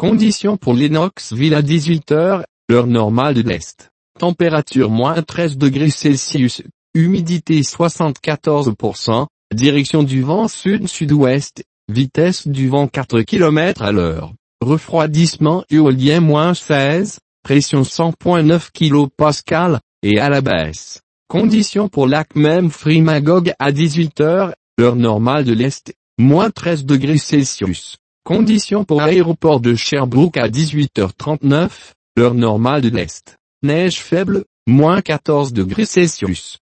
Conditions pour Lennoxville à 18h, heure normale de l'Est. Température -13 degrés Celsius, humidité 74%, direction du vent sud-sud-ouest, vitesse du vent 4 km à l'heure. Refroidissement éolien -16, pression 100.9 kPa, et à la baisse. Conditions pour lac Memphrey Magog à 18h, heure normale de l'Est, -13 degrés Celsius. Conditions pour aéroport de Sherbrooke à 18h39, heure normale de l'Est. Neige faible, -14 degrés Celsius.